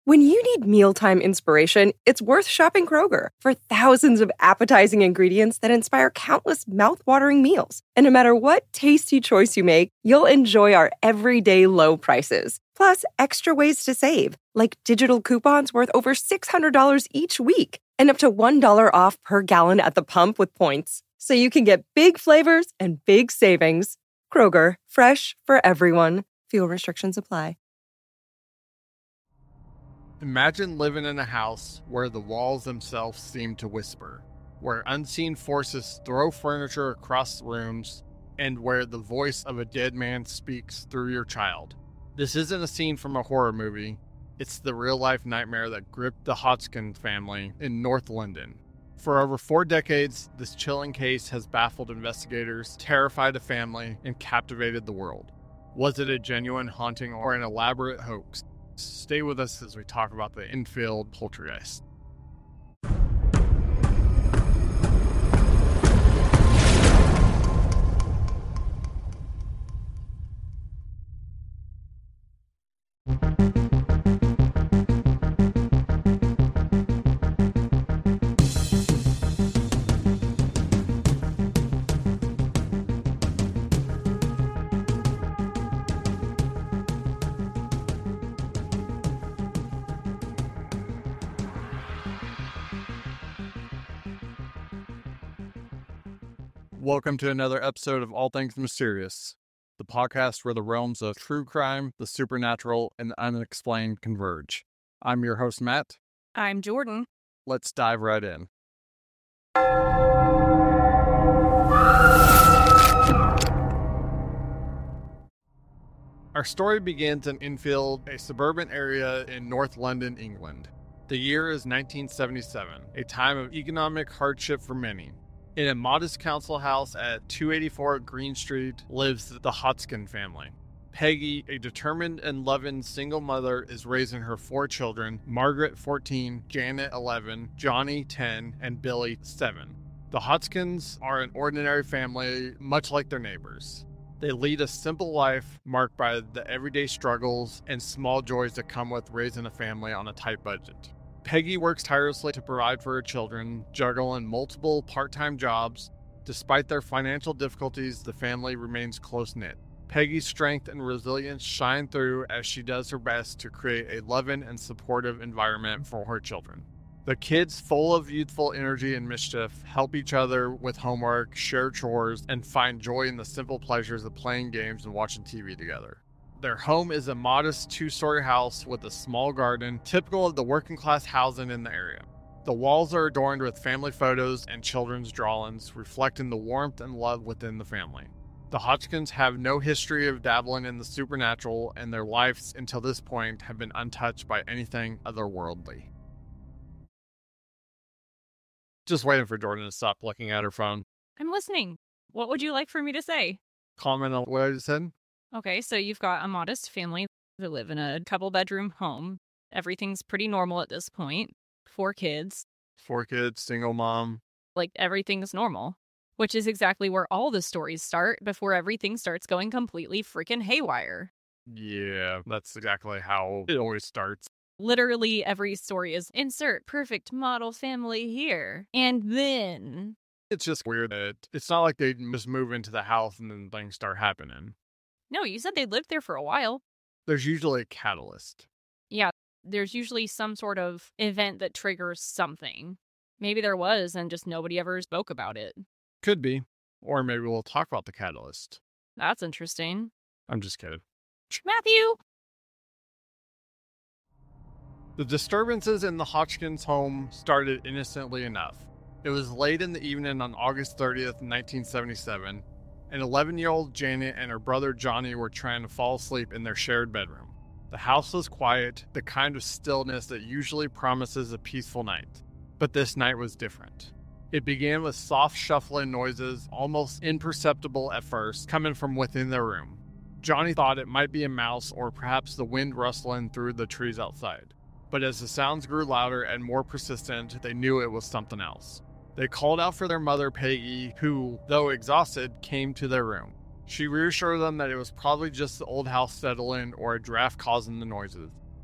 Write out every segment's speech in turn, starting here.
When you need mealtime inspiration, it's worth shopping Kroger for thousands of appetizing ingredients that inspire countless mouth-watering meals. And no matter what tasty choice you make, you'll enjoy our everyday low prices. Plus, extra ways to save, like digital coupons worth over $600 each week and up to $1 off per gallon at the pump with points. So you can get big flavors and big savings. Kroger, fresh for everyone. Fuel restrictions apply. Imagine living in a house where the walls themselves seem to whisper, where unseen forces throw furniture across rooms, and where the voice of a dead man speaks through your child. This isn't a scene from a horror movie. It's the real-life nightmare that gripped the Hodgkin family in North London. For over 4 decades, this chilling case has baffled investigators, terrified a family, and captivated the world. Was it a genuine haunting or an elaborate hoax? Stay with us as we talk about the Enfield poltergeist. Welcome to another episode of All Things Mysterious, the podcast where the realms of true crime, the supernatural, and the unexplained converge. I'm your host, Matt. I'm Jordan. Let's dive right in. Our story begins in Enfield, a suburban area in North London, England. The year is 1977, a time of economic hardship for many. In a modest council house at 284 Green Street lives the Hodgkin family. Peggy, a determined and loving single mother, is raising her 4 children, Margaret 14, Janet 11, Johnny 10, and Billy 7. The Hodgkins are an ordinary family, much like their neighbors. They lead a simple life marked by the everyday struggles and small joys that come with raising a family on a tight budget. Peggy works tirelessly to provide for her children, juggling multiple part-time jobs. Despite their financial difficulties, the family remains close-knit. Peggy's strength and resilience shine through as she does her best to create a loving and supportive environment for her children. The kids, full of youthful energy and mischief, help each other with homework, share chores, and find joy in the simple pleasures of playing games and watching TV together. Their home is a modest 2-story house with a small garden, typical of the working-class housing in the area. The walls are adorned with family photos and children's drawings, reflecting the warmth and love within the family. The Hodgkins have no history of dabbling in the supernatural, and their lives until this point have been untouched by anything otherworldly. Just waiting for Jordan to stop looking at her phone. I'm listening. What would you like for me to say? Comment on what I just said? Okay, so you've got a modest family who live in a couple-bedroom home. Everything's pretty normal at this point. 4 kids. 4 kids, single mom. Like, everything's normal. Which is exactly where all the stories start before everything starts going completely freaking haywire. Yeah, that's exactly how it always starts. Literally every story is insert perfect model family here. And then... It's just weird that it's not like they just move into the house and then things start happening. No, you said they lived there for a while. There's usually a catalyst. Yeah, there's usually some sort of event that triggers something. Maybe there was, and just nobody ever spoke about it. Could be. Or maybe we'll talk about the catalyst. That's interesting. I'm just kidding. Matthew! The disturbances in the Hodgkins home started innocently enough. It was late in the evening on August 30th, 1977. An 11-year-old Janet and her brother Johnny were trying to fall asleep in their shared bedroom. The house was quiet, the kind of stillness that usually promises a peaceful night. But this night was different. It began with soft shuffling noises, almost imperceptible at first, coming from within their room. Johnny thought it might be a mouse or perhaps the wind rustling through the trees outside. But as the sounds grew louder and more persistent, they knew it was something else. They called out for their mother, Peggy, who, though exhausted, came to their room. She reassured them that it was probably just the old house settling or a draft causing the noises.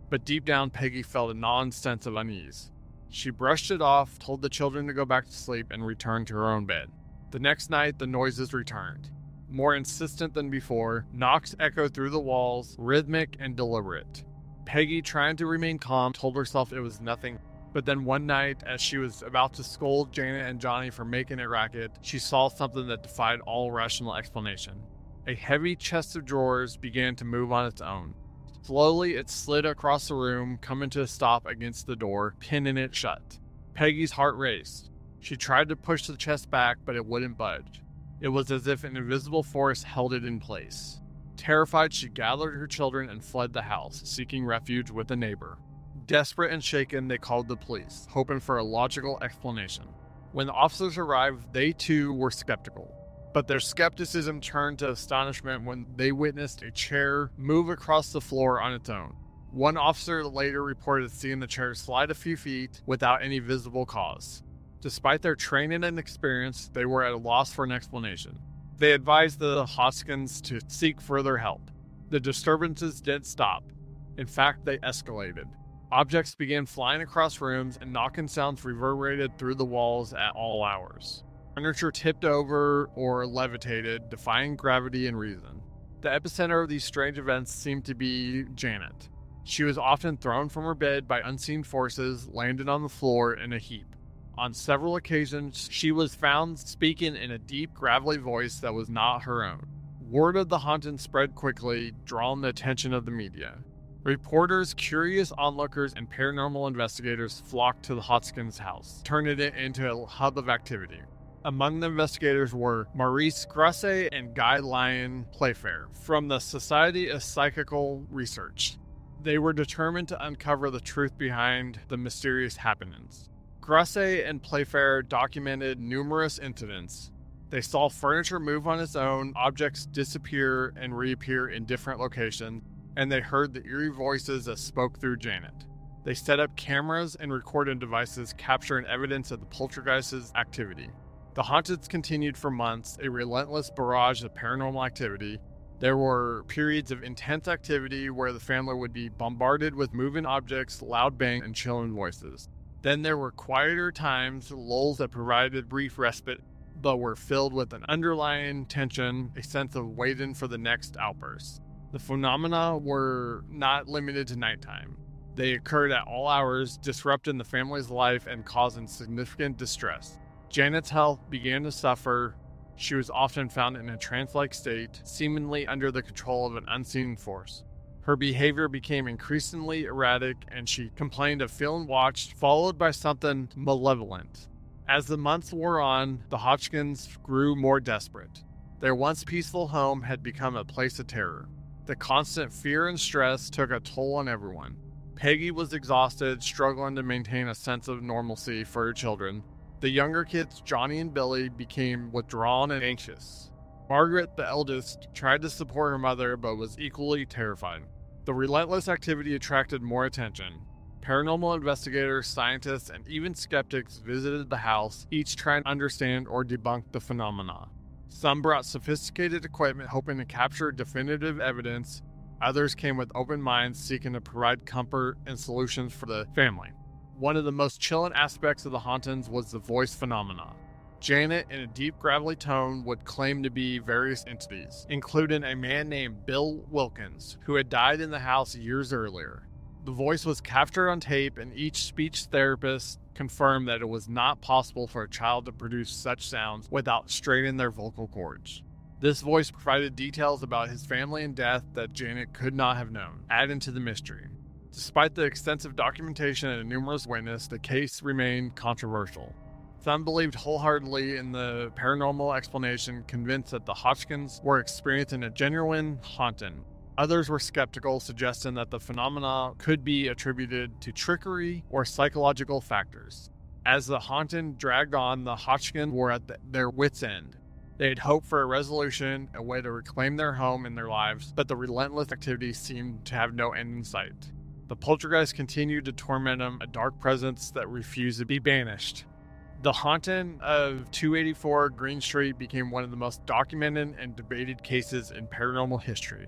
But deep down, Peggy felt a gnawing sense of unease. She brushed it off, told the children to go back to sleep, and returned to her own bed. The next night, the noises returned. More insistent than before, knocks echoed through the walls, rhythmic and deliberate. Peggy, trying to remain calm, told herself it was nothing. But then one night, as she was about to scold Janet and Johnny for making a racket, she saw something that defied all rational explanation. A heavy chest of drawers began to move on its own. Slowly, it slid across the room, coming to a stop against the door, pinning it shut. Peggy's heart raced. She tried to push the chest back, but it wouldn't budge. It was as if an invisible force held it in place. Terrified, she gathered her children and fled the house, seeking refuge with a neighbor. Desperate and shaken, they called the police, hoping for a logical explanation. When the officers arrived, they too were skeptical. But their skepticism turned to astonishment when they witnessed a chair move across the floor on its own. One officer later reported seeing the chair slide a few feet without any visible cause. Despite their training and experience, they were at a loss for an explanation. They advised the Hodgkins to seek further help. The disturbances didn't stop. In fact, they escalated. Objects began flying across rooms, and knocking sounds reverberated through the walls at all hours. Furniture tipped over or levitated, defying gravity and reason. The epicenter of these strange events seemed to be Janet. She was often thrown from her bed by unseen forces, landing on the floor in a heap. On several occasions, she was found speaking in a deep, gravelly voice that was not her own. Word of the haunting spread quickly, drawing the attention of the media. Reporters, curious onlookers, and paranormal investigators flocked to the Hodgkins house, turning it into a hub of activity. Among the investigators were Maurice Grasset and Guy Lyon Playfair from the Society of Psychical Research. They were determined to uncover the truth behind the mysterious happenings. Grasset and Playfair documented numerous incidents. They saw furniture move on its own, objects disappear and reappear in different locations, and they heard the eerie voices that spoke through Janet. They set up cameras and recording devices capturing evidence of the poltergeist's activity. The hauntings continued for months, a relentless barrage of paranormal activity. There were periods of intense activity where the family would be bombarded with moving objects, loud bangs, and chilling voices. Then there were quieter times, lulls that provided brief respite, but were filled with an underlying tension, a sense of waiting for the next outburst. The phenomena were not limited to nighttime. They occurred at all hours, disrupting the family's life and causing significant distress. Janet's health began to suffer. She was often found in a trance-like state, seemingly under the control of an unseen force. Her behavior became increasingly erratic, and she complained of feeling watched, followed by something malevolent. As the months wore on, the Hodgkins grew more desperate. Their once peaceful home had become a place of terror. The constant fear and stress took a toll on everyone. Peggy was exhausted, struggling to maintain a sense of normalcy for her children. The younger kids, Johnny and Billy, became withdrawn and anxious. Margaret, the eldest, tried to support her mother but was equally terrified. The relentless activity attracted more attention. Paranormal investigators, scientists, and even skeptics visited the house, each trying to understand or debunk the phenomena. Some brought sophisticated equipment hoping to capture definitive evidence. Others came with open minds seeking to provide comfort and solutions for the family. One of the most chilling aspects of the hauntings was the voice phenomena. Janet, in a deep, gravelly tone, would claim to be various entities, including a man named Bill Wilkins, who had died in the house years earlier. The voice was captured on tape, and each speech therapist confirmed that it was not possible for a child to produce such sounds without straining their vocal cords. This voice provided details about his family and death that Janet could not have known, adding to the mystery. Despite the extensive documentation and numerous witnesses, the case remained controversial. Some believed wholeheartedly in the paranormal explanation, convinced that the Hodgkins were experiencing a genuine haunting. Others were skeptical, suggesting that the phenomena could be attributed to trickery or psychological factors. As the haunting dragged on, the Hodgkins were at their wits' end. They had hoped for a resolution, a way to reclaim their home and their lives, but the relentless activity seemed to have no end in sight. The poltergeist continued to torment them, a dark presence that refused to be banished. The haunting of 284 Green Street became one of the most documented and debated cases in paranormal history.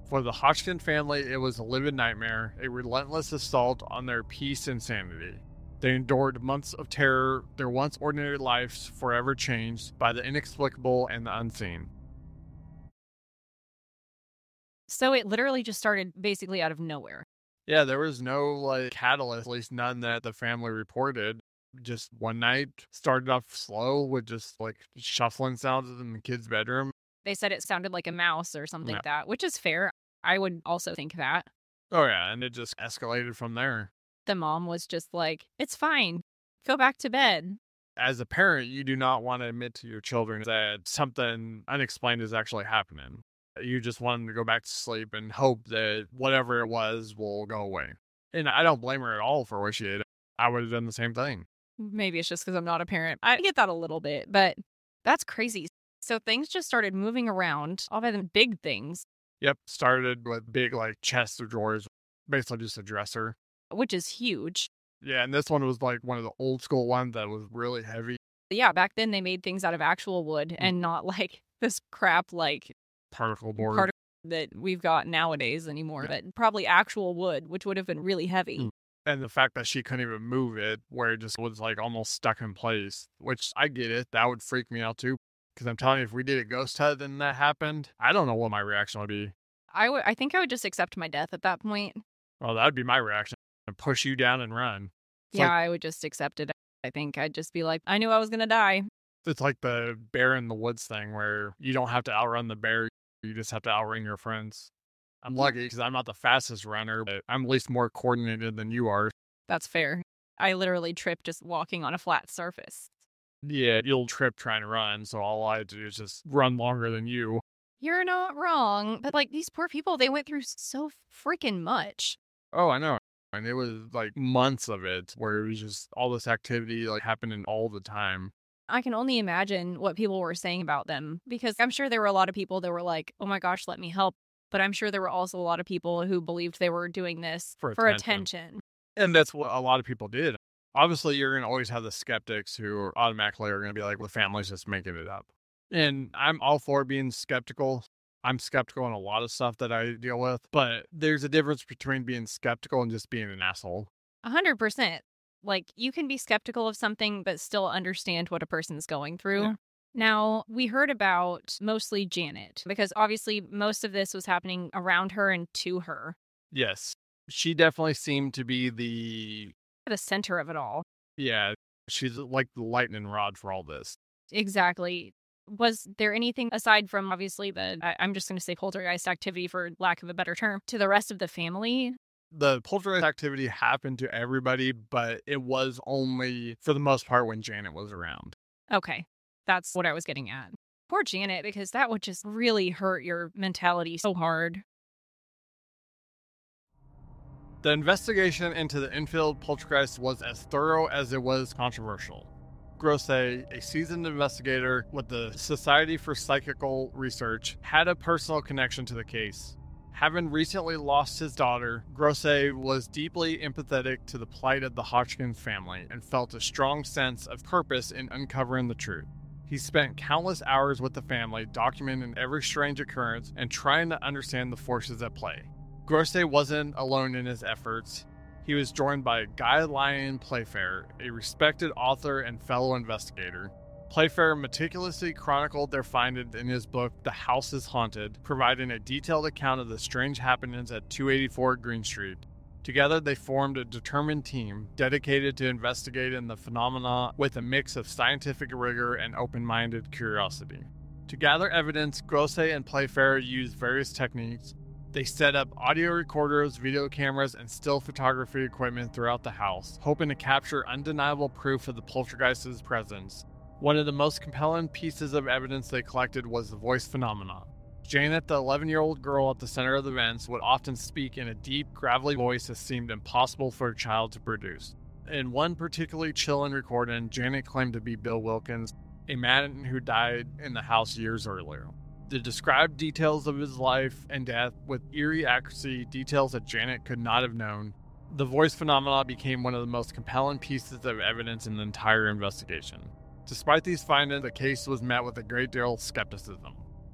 For the Hodgkin family, it was a livid nightmare, a relentless assault on their peace and sanity. They endured months of terror, their once ordinary lives forever changed by the inexplicable and the unseen. So it literally just started basically out of nowhere. Yeah, there was no catalyst, at least none that the family reported. Just one night, started off slow with just shuffling sounds in the kid's bedroom. They said it sounded like a mouse or something like that, which is fair. I would also think that. Oh yeah, and it just escalated from there. The mom was just like, it's fine. Go back to bed. As a parent, you do not want to admit to your children that something unexplained is actually happening. You just want them to go back to sleep and hope that whatever it was will go away. And I don't blame her at all for what she did. I would have done the same thing. Maybe it's just because I'm not a parent. I get that a little bit, but that's crazy. So things just started moving around, all by the big things. Yep, started with big chest of drawers, basically just a dresser. Which is huge. Yeah, and this one was one of the old school ones that was really heavy. Yeah, back then they made things out of actual wood and not this crap particle board that we've got nowadays anymore, but probably actual wood, which would have been really heavy. And the fact that she couldn't even move it, where it just was almost stuck in place, which I get it. That would freak me out too. Because I'm telling you, if we did a ghost hunt and that happened, I don't know what my reaction would be. I think I would just accept my death at that point. Well, that would be my reaction. And push you down and run. I would just accept it. I think I'd just be like, I knew I was going to die. It's like the bear in the woods thing where you don't have to outrun the bear. You just have to outrun your friends. I'm lucky because I'm not the fastest runner, but I'm at least more coordinated than you are. That's fair. I literally tripped just walking on a flat surface. Yeah, you'll trip trying to run, so all I do is just run longer than you. You're not wrong, but these poor people, they went through so freaking much. Oh, I know. And it was months of it where it was just all this activity happening all the time. I can only imagine what people were saying about them because I'm sure there were a lot of people that were like, oh my gosh, let me help. But I'm sure there were also a lot of people who believed they were doing this for attention. And that's what a lot of people did. Obviously, you're going to always have the skeptics who automatically are going to be like, well, the family's just making it up. And I'm all for being skeptical. I'm skeptical on a lot of stuff that I deal with. But there's a difference between being skeptical and just being an asshole. 100%. You can be skeptical of something, but still understand what a person's going through. Yeah. Now, we heard about mostly Janet, because obviously most of this was happening around her and to her. Yes. She definitely seemed to be the center of it all. Yeah. She's like the lightning rod for all this. Exactly. Was there anything aside from obviously I'm just going to say poltergeist activity for lack of a better term, to the rest of the family? The poltergeist activity happened to everybody, but it was only, for the most part, when Janet was around. Okay. That's what I was getting at. Poor Janet, because that would just really hurt your mentality so hard. The investigation into the Enfield poltergeist was as thorough as it was controversial. Grosse, a seasoned investigator with the Society for Psychical Research, had a personal connection to the case. Having recently lost his daughter, Grosse was deeply empathetic to the plight of the Hodgkin family and felt a strong sense of purpose in uncovering the truth. He spent countless hours with the family, documenting every strange occurrence and trying to understand the forces at play. Grosse wasn't alone in his efforts. He was joined by Guy Lyon Playfair, a respected author and fellow investigator. Playfair meticulously chronicled their findings in his book, The House is Haunted, providing a detailed account of the strange happenings at 284 Green Street. Together, they formed a determined team dedicated to investigating the phenomena with a mix of scientific rigor and open-minded curiosity. To gather evidence, Grosse and Playfair used various techniques. They set up audio recorders, video cameras, and still photography equipment throughout the house, hoping to capture undeniable proof of the poltergeist's presence. One of the most compelling pieces of evidence they collected was the voice phenomena. Janet, the 11-year-old girl at the center of the events, would often speak in a deep, gravelly voice that seemed impossible for a child to produce. In one particularly chilling recording, Janet claimed to be Bill Wilkins, a man who died in the house years earlier. The described details of his life and death with eerie accuracy, details that Janet could not have known. The voice phenomena became one of the most compelling pieces of evidence in the entire investigation. Despite these findings, the case was met with a great deal of skepticism.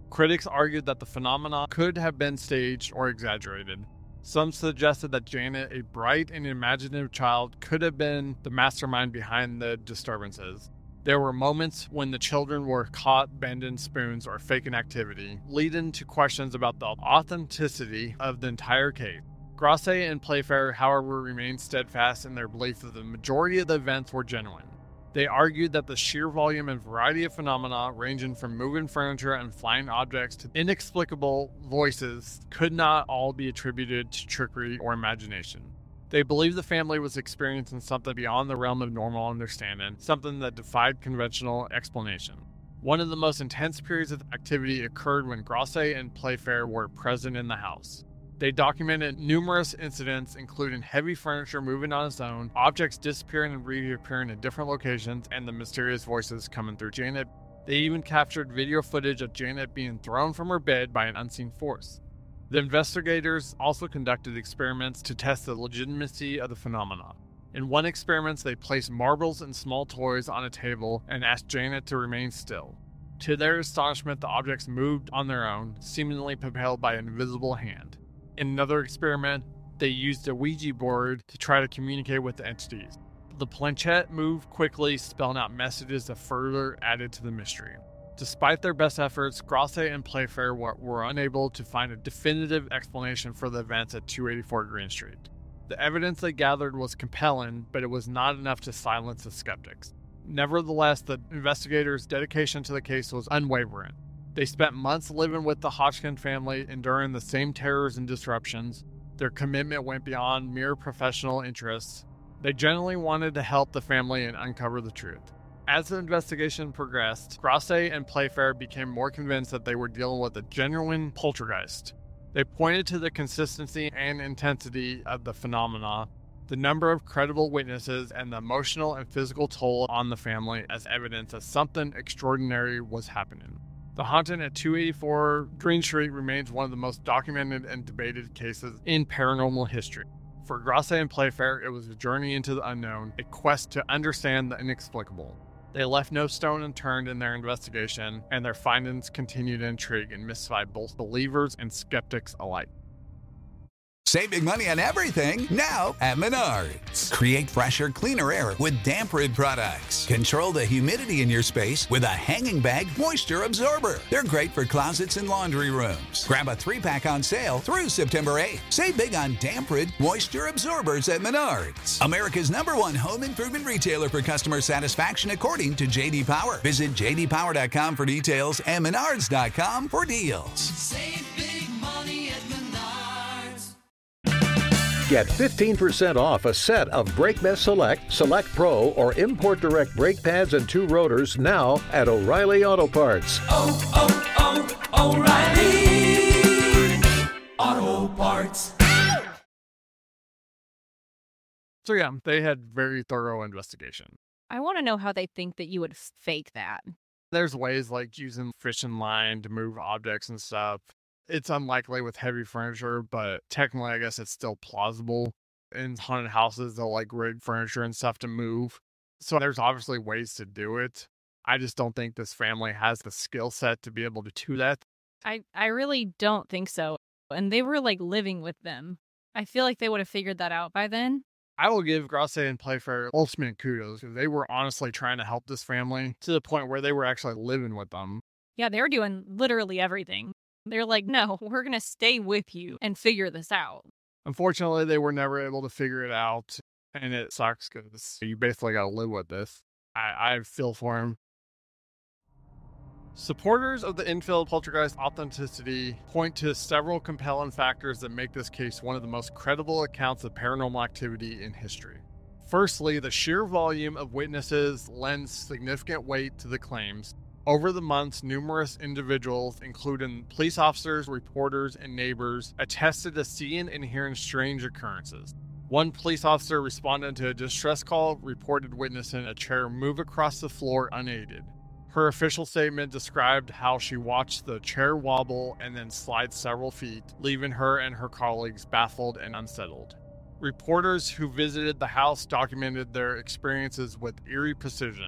Critics argued that the phenomenon could have been staged or exaggerated. Some suggested that Janet, a bright and imaginative child, could have been the mastermind behind the disturbances. There were moments when the children were caught bending spoons or faking activity, leading to questions about the authenticity of the entire case. Grasset and Playfair, however, remained steadfast in their belief that the majority of the events were genuine. They argued that the sheer volume and variety of phenomena, ranging from moving furniture and flying objects to inexplicable voices, could not all be attributed to trickery or imagination. They believed the family was experiencing something beyond the realm of normal understanding, something that defied conventional explanation. One of the most intense periods of activity occurred when Grasset and Playfair were present in the house. They documented numerous incidents, including heavy furniture moving on its own, objects disappearing and reappearing in different locations, and the mysterious voices coming through Janet. They even captured video footage of Janet being thrown from her bed by an unseen force. The investigators also conducted experiments to test the legitimacy of the phenomena. In one experiment, they placed marbles and small toys on a table and asked Janet to remain still. To their astonishment, the objects moved on their own, seemingly propelled by an invisible hand. In another experiment, they used a Ouija board to try to communicate with the entities. The planchette moved quickly, spelling out messages that further added to the mystery. Despite their best efforts, Grasset and Playfair were unable to find a definitive explanation for the events at 284 Green Street. The evidence they gathered was compelling, but it was not enough to silence the skeptics. Nevertheless, the investigators' dedication to the case was unwavering. They spent months living with the Hodgkin family, enduring the same terrors and disruptions. Their commitment went beyond mere professional interests. They genuinely wanted to help the family and uncover the truth. As the investigation progressed, Grasset and Playfair became more convinced that they were dealing with a genuine poltergeist. They pointed to the consistency and intensity of the phenomena, the number of credible witnesses, and the emotional and physical toll on the family as evidence that something extraordinary was happening. The haunting at 284 Green Street remains one of the most documented and debated cases in paranormal history. For Grasset and Playfair, it was a journey into the unknown, a quest to understand the inexplicable. They left no stone unturned in their investigation, and their findings continue to intrigue and mystify both believers and skeptics alike. Save big money on everything now at Menards. Create fresher, cleaner air with Damp Rid products. Control the humidity in your space with a hanging bag moisture absorber. They're great for closets and laundry rooms. Grab a 3-pack on sale through September 8th. Save big on Damp Rid moisture absorbers at Menards. America's #1 home improvement retailer for customer satisfaction according to J.D. Power. Visit jdpower.com for details and menards.com for deals. Save big money at Menards. Get 15% off a set of BrakeMess Select, Select Pro, or Import Direct brake pads and 2 rotors now at O'Reilly Auto Parts. O'Reilly Auto Parts. So yeah, they had very thorough investigation. I want to know how they think that you would fake that. There's ways like using fishing line to move objects and stuff. It's unlikely with heavy furniture, but technically I guess it's still plausible. In haunted houses, they'll like rig furniture and stuff to move. So there's obviously ways to do it. I just don't think this family has the skill set to be able to do that. I really don't think so. And they were like living with them. I feel like they would have figured that out by then. I will give Grasset and Playfair ultimate kudos because they were honestly trying to help this family to the point where they were actually living with them. Yeah, they were doing literally everything. They're like, no, we're going to stay with you and figure this out. Unfortunately, they were never able to figure it out. And it sucks because you basically got to live with this. I feel for him. Supporters of the Enfield poltergeist authenticity point to several compelling factors that make this case one of the most credible accounts of paranormal activity in history. Firstly, the sheer volume of witnesses lends significant weight to the claims. Over the months, numerous individuals, including police officers, reporters, and neighbors, attested to seeing and hearing strange occurrences. One police officer responding to a distress call reported witnessing a chair move across the floor unaided. Her official statement described how she watched the chair wobble and then slide several feet, leaving her and her colleagues baffled and unsettled. Reporters who visited the house documented their experiences with eerie precision.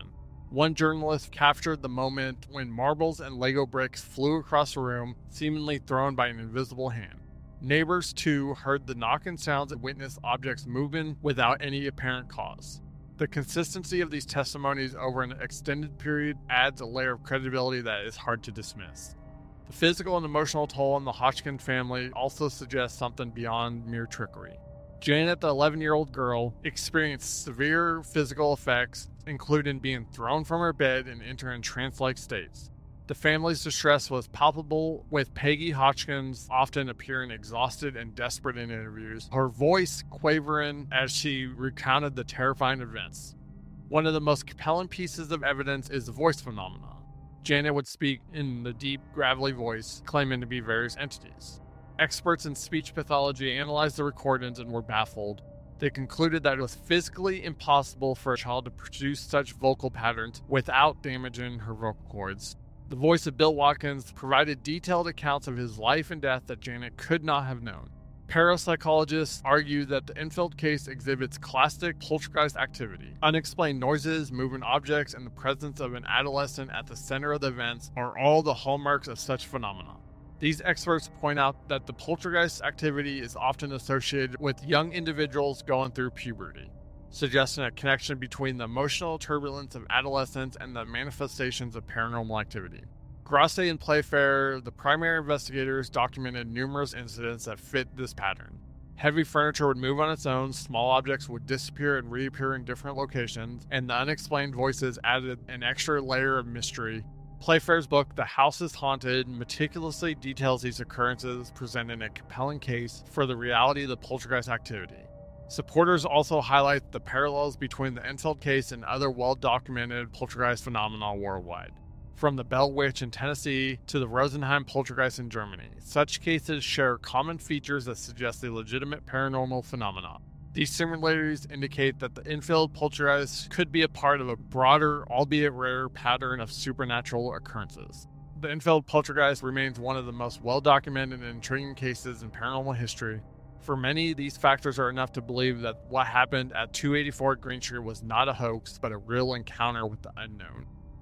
One journalist captured the moment when marbles and Lego bricks flew across the room, seemingly thrown by an invisible hand. Neighbors, too, heard the knocking sounds and witnessed objects moving without any apparent cause. The consistency of these testimonies over an extended period adds a layer of credibility that is hard to dismiss. The physical and emotional toll on the Hodgkin family also suggests something beyond mere trickery. Janet, the 11-year-old girl, experienced severe physical effects, including being thrown from her bed and entering trance-like states. The family's distress was palpable, with Peggy Hodgkins often appearing exhausted and desperate in interviews, her voice quavering as she recounted the terrifying events. One of the most compelling pieces of evidence is the voice phenomena. Janet would speak in the deep, gravelly voice, claiming to be various entities. Experts in speech pathology analyzed the recordings and were baffled. They concluded that it was physically impossible for a child to produce such vocal patterns without damaging her vocal cords. The voice of Bill Watkins provided detailed accounts of his life and death that Janet could not have known. Parapsychologists argue that the Enfield case exhibits classic poltergeist activity. Unexplained noises, moving objects, and the presence of an adolescent at the center of the events are all the hallmarks of such phenomena. These experts point out that the poltergeist activity is often associated with young individuals going through puberty, suggesting a connection between the emotional turbulence of adolescence and the manifestations of paranormal activity. Grassi and Playfair, the primary investigators, documented numerous incidents that fit this pattern. Heavy furniture would move on its own, small objects would disappear and reappear in different locations, and the unexplained voices added an extra layer of mystery. Playfair's book, The House is Haunted, meticulously details these occurrences, presenting a compelling case for the reality of the poltergeist activity. Supporters also highlight the parallels between the Enfield case and other well-documented poltergeist phenomena worldwide. From the Bell Witch in Tennessee to the Rosenheim poltergeist in Germany, such cases share common features that suggest a legitimate paranormal phenomena. These similarities indicate that the Enfield poltergeist could be a part of a broader, albeit rare, pattern of supernatural occurrences. The Enfield poltergeist remains one of the most well-documented and intriguing cases in paranormal history. For many, these factors are enough to believe that what happened at 284 Green Street was not a hoax, but a real encounter with the unknown.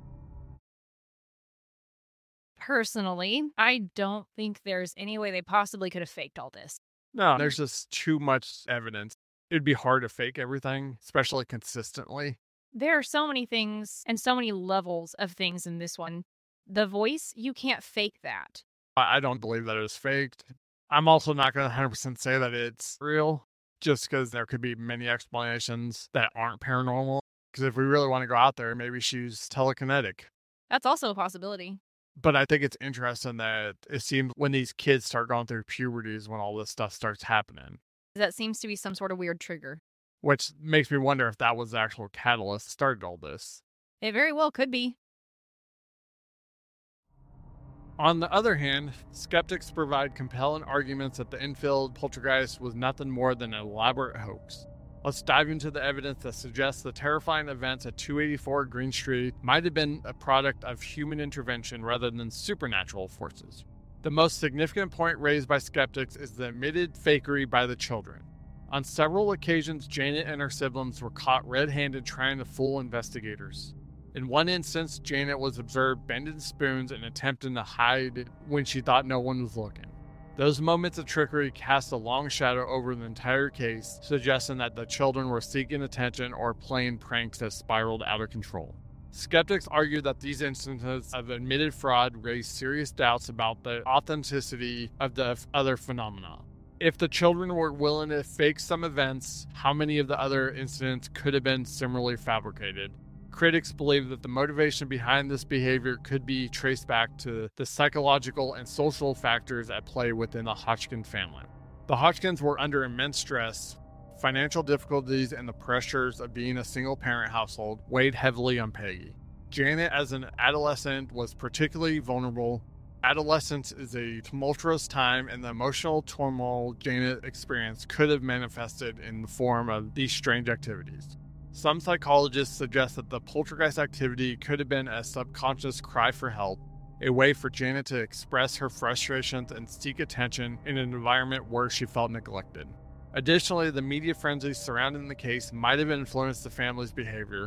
Personally, I don't think there's any way they possibly could have faked all this. No, there's just too much evidence. It'd be hard to fake everything, especially consistently. There are so many things and so many levels of things in this one. The voice, you can't fake that. I don't believe that it was faked. I'm also not going to 100% say that it's real, just because there could be many explanations that aren't paranormal. Because if we really want to go out there, maybe she's telekinetic. That's also a possibility. But I think it's interesting that it seems when these kids start going through puberty is when all this stuff starts happening. That seems to be some sort of weird trigger. Which makes me wonder if that was the actual catalyst that started all this. It very well could be. On the other hand, skeptics provide compelling arguments that the Enfield poltergeist was nothing more than an elaborate hoax. Let's dive into the evidence that suggests the terrifying events at 284 Green Street might have been a product of human intervention rather than supernatural forces. The most significant point raised by skeptics is the admitted fakery by the children. On several occasions, Janet and her siblings were caught red-handed trying to fool investigators. In one instance, Janet was observed bending spoons and attempting to hide when she thought no one was looking. Those moments of trickery cast a long shadow over the entire case, suggesting that the children were seeking attention or playing pranks that spiraled out of control. Skeptics argue that these instances of admitted fraud raise serious doubts about the authenticity of the other phenomena. If the children were willing to fake some events, how many of the other incidents could have been similarly fabricated? Critics believe that the motivation behind this behavior could be traced back to the psychological and social factors at play within the Hodgkin family. The Hodgkins were under immense stress. Financial difficulties and the pressures of being a single-parent household weighed heavily on Peggy. Janet, as an adolescent, was particularly vulnerable. Adolescence is a tumultuous time, and the emotional turmoil Janet experienced could have manifested in the form of these strange activities. Some psychologists suggest that the poltergeist activity could have been a subconscious cry for help, a way for Janet to express her frustrations and seek attention in an environment where she felt neglected. Additionally, the media frenzy surrounding the case might have influenced the family's behavior.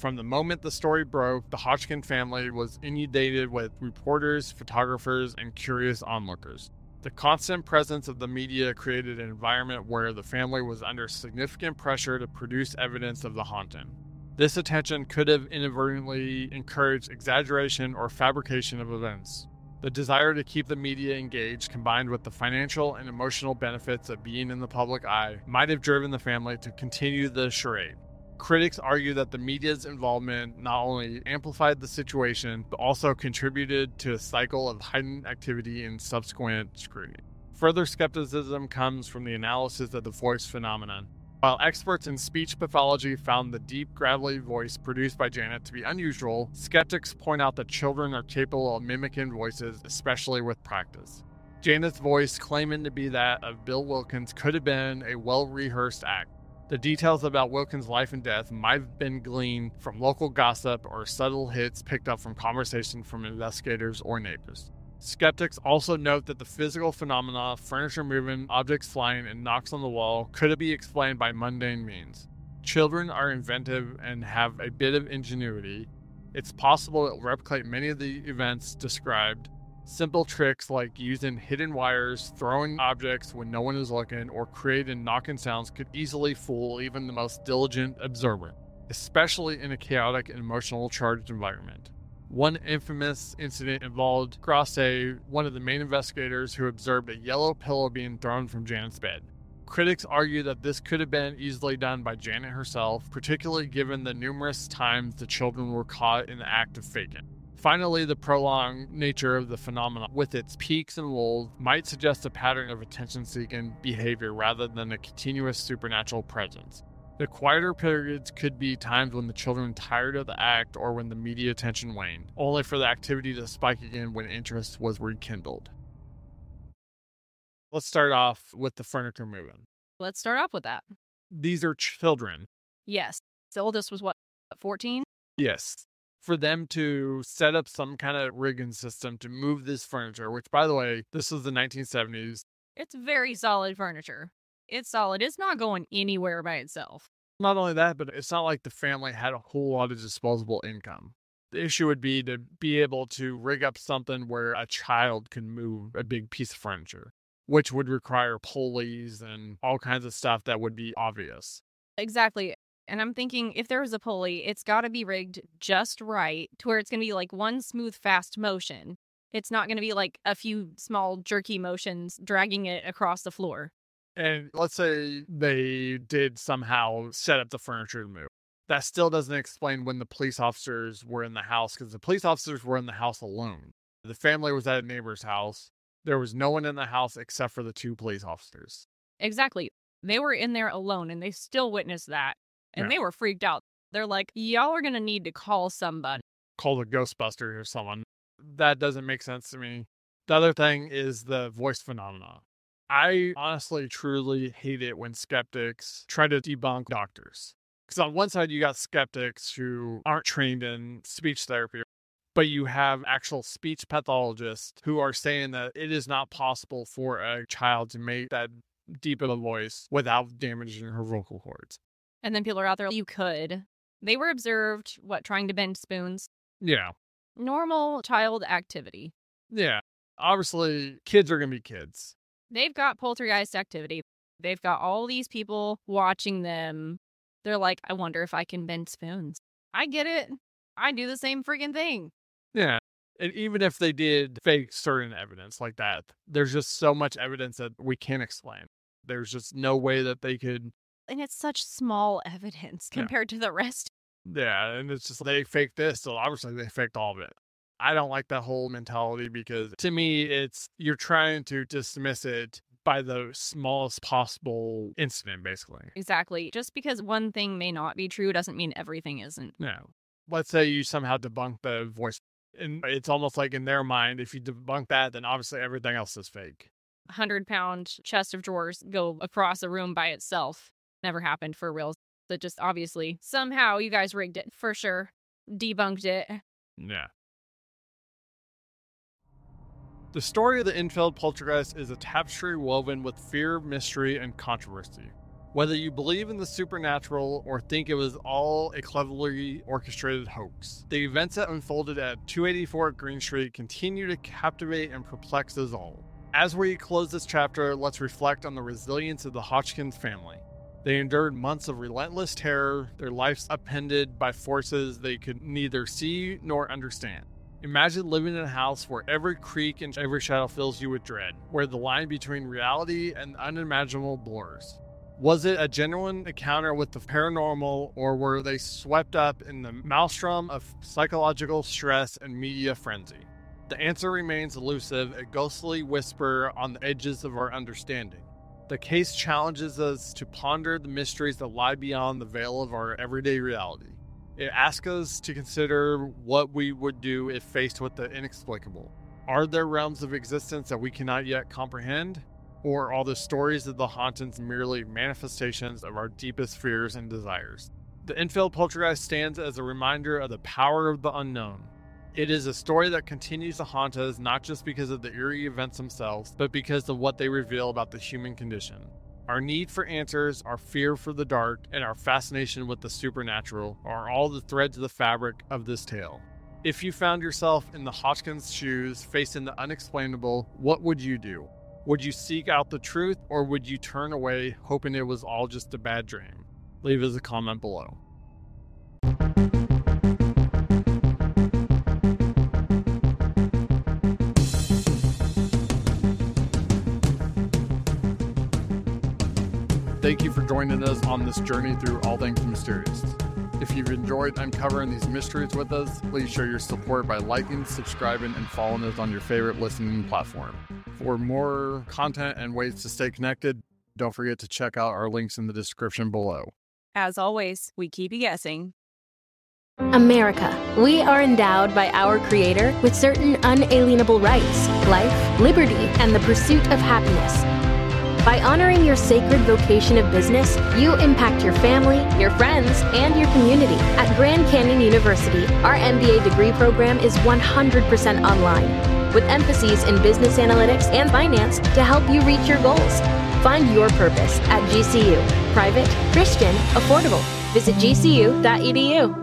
From the moment the story broke, the Hodgkin family was inundated with reporters, photographers, and curious onlookers. The constant presence of the media created an environment where the family was under significant pressure to produce evidence of the haunting. This attention could have inadvertently encouraged exaggeration or fabrication of events. The desire to keep the media engaged, combined with the financial and emotional benefits of being in the public eye, might have driven the family to continue the charade. Critics argue that the media's involvement not only amplified the situation, but also contributed to a cycle of heightened activity and subsequent scrutiny. Further skepticism comes from the analysis of the voice phenomenon. While experts in speech pathology found the deep, gravelly voice produced by Janet to be unusual, skeptics point out that children are capable of mimicking voices, especially with practice. Janet's voice, claiming to be that of Bill Wilkins, could have been a well-rehearsed act. The details about Wilkins' life and death might have been gleaned from local gossip or subtle hits picked up from conversation from investigators or neighbors. Skeptics also note that the physical phenomena, furniture moving, objects flying, and knocks on the wall, could be explained by mundane means. Children are inventive and have a bit of ingenuity. It's possible to replicate many of the events described. Simple tricks like using hidden wires, throwing objects when no one is looking, or creating knocking sounds could easily fool even the most diligent observer, especially in a chaotic and emotional charged environment. One infamous incident involved Grasset, one of the main investigators who observed a yellow pillow being thrown from Janet's bed. Critics argue that this could have been easily done by Janet herself, particularly given the numerous times the children were caught in the act of faking. Finally, the prolonged nature of the phenomenon, with its peaks and lulls, might suggest a pattern of attention-seeking behavior rather than a continuous supernatural presence. The quieter periods could be times when the children tired of the act or when the media attention waned, only for the activity to spike again when interest was rekindled. Let's start off with the furniture moving. Let's start off with that. These are children. Yes. The oldest was what, 14? Yes. For them to set up some kind of rigging system to move this furniture, which, by the way, this is the 1970s. It's very solid furniture. It's solid. It's not going anywhere by itself. Not only that, but it's not like the family had a whole lot of disposable income. The issue would be to be able to rig up something where a child can move a big piece of furniture, which would require pulleys and all kinds of stuff that would be obvious. Exactly. And I'm thinking if there was a pulley, it's got to be rigged just right to where it's going to be like one smooth, fast motion. It's not going to be like a few small, jerky motions dragging it across the floor. And let's say they did somehow set up the furniture to move. That still doesn't explain when the police officers were in the house, because the police officers were in the house alone. The family was at a neighbor's house. There was no one in the house except for the two police officers. Exactly. They were in there alone and they still witnessed that. And Yeah. they were freaked out. They're like, y'all are going to need to call somebody. Call the Ghostbusters or someone. That doesn't make sense to me. The other thing is the voice phenomena. I honestly, truly hate it when skeptics try to debunk doctors. Because on one side, you got skeptics who aren't trained in speech therapy, but you have actual speech pathologists who are saying that it is not possible for a child to make that deep of a voice without damaging her vocal cords. And then people are out there, you could. They were observed, trying to bend spoons? Yeah. Normal child activity. Yeah. Obviously, kids are going to be kids. They've got poltergeist activity. They've got all these people watching them. They're like, I wonder if I can bend spoons. I get it. I do the same freaking thing. Yeah. And even if they did fake certain evidence like that, there's just so much evidence that we can't explain. There's just no way that they could. And it's such small evidence compared to the rest. Yeah. And it's just they faked this. So obviously they faked all of it. I don't like that whole mentality because to me, it's you're trying to dismiss it by the smallest possible incident, basically. Exactly. Just because one thing may not be true doesn't mean everything isn't. No. Let's say you somehow debunk the voice. And it's almost like in their mind, if you debunk that, then obviously everything else is fake. 100-pound chest of drawers go across a room by itself. Never happened for real. That just obviously, somehow you guys rigged it for sure. Debunked it. Yeah. The story of the Enfield poltergeist is a tapestry woven with fear, mystery, and controversy. Whether you believe in the supernatural or think it was all a cleverly orchestrated hoax, the events that unfolded at 284 Green Street continue to captivate and perplex us all. As we close this chapter, let's reflect on the resilience of the Hodgkins family. They endured months of relentless terror, their lives upended by forces they could neither see nor understand. Imagine living in a house where every creak and every shadow fills you with dread, where the line between reality and unimaginable blurs. Was it a genuine encounter with the paranormal, or were they swept up in the maelstrom of psychological stress and media frenzy? The answer remains elusive, a ghostly whisper on the edges of our understanding. The case challenges us to ponder the mysteries that lie beyond the veil of our everyday reality. It asks us to consider what we would do if faced with the inexplicable. Are there realms of existence that we cannot yet comprehend? Or are the stories of the hauntings merely manifestations of our deepest fears and desires? The Enfield Poltergeist stands as a reminder of the power of the unknown. It is a story that continues to haunt us not just because of the eerie events themselves, but because of what they reveal about the human condition. Our need for answers, our fear for the dark, and our fascination with the supernatural are all the threads of the fabric of this tale. If you found yourself in the Hodgkins' shoes, facing the unexplainable, what would you do? Would you seek out the truth, or would you turn away, hoping it was all just a bad dream? Leave us a comment below. Thank you for joining us on this journey through all things mysterious. If you've enjoyed uncovering these mysteries with us, please show your support by liking, subscribing, and following us on your favorite listening platform. For more content and ways to stay connected, don't forget to check out our links in the description below. As always, we keep you guessing. America. We are endowed by our Creator with certain unalienable rights: life, liberty, and the pursuit of happiness. By honoring your sacred vocation of business, you impact your family, your friends, and your community. At Grand Canyon University, our MBA degree program is 100% online, with emphases in business analytics and finance to help you reach your goals. Find your purpose at GCU. Private, Christian, affordable. Visit gcu.edu.